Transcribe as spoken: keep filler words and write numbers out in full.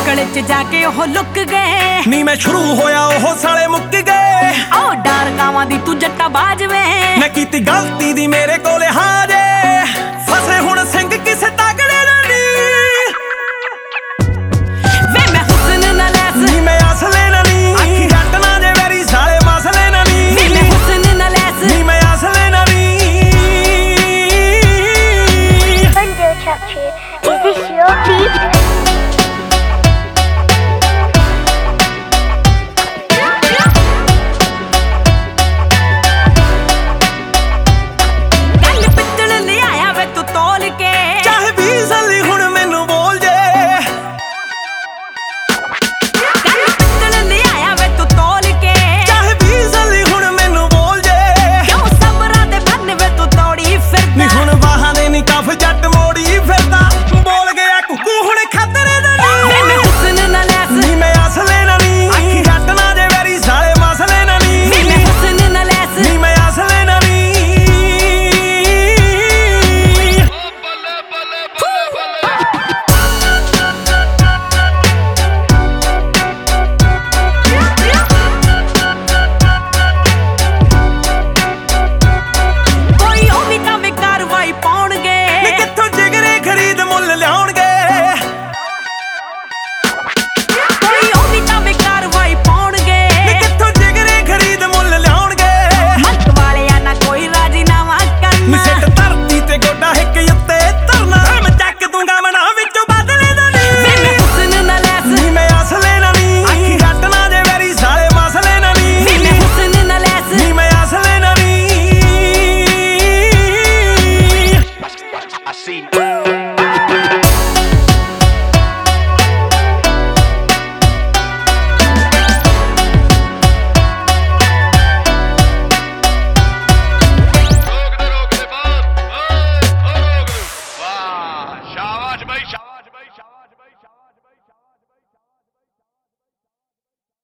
Circle च जाके oh look गए नी मैं शुरू होया ओह साले मुक गए ओ डार कावां दी तू जट्टा बाजवे मैं कीती गलती दी मेरे कोले हाजे फसे हुण सिंह किसे तगड़े नी वे मैं हुस्न ना लैस नी मैं असले ना नी अखी जट ना जे मेरी साले मसले ना नी वे मैं हुस्न ना लैस नी मैं असले ना नी Thunder Chachi, is this your beat? I see.